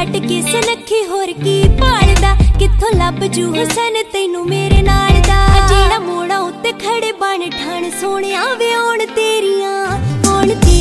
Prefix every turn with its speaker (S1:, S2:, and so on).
S1: छड्ड के सुनखी होर की भालदा, कित्थों लभ जू हुसन तैनू मेरे नाल दा। जीना मोड़ा उत्ते खड़े बन ठाण सोहणिया वे आउण तेरियां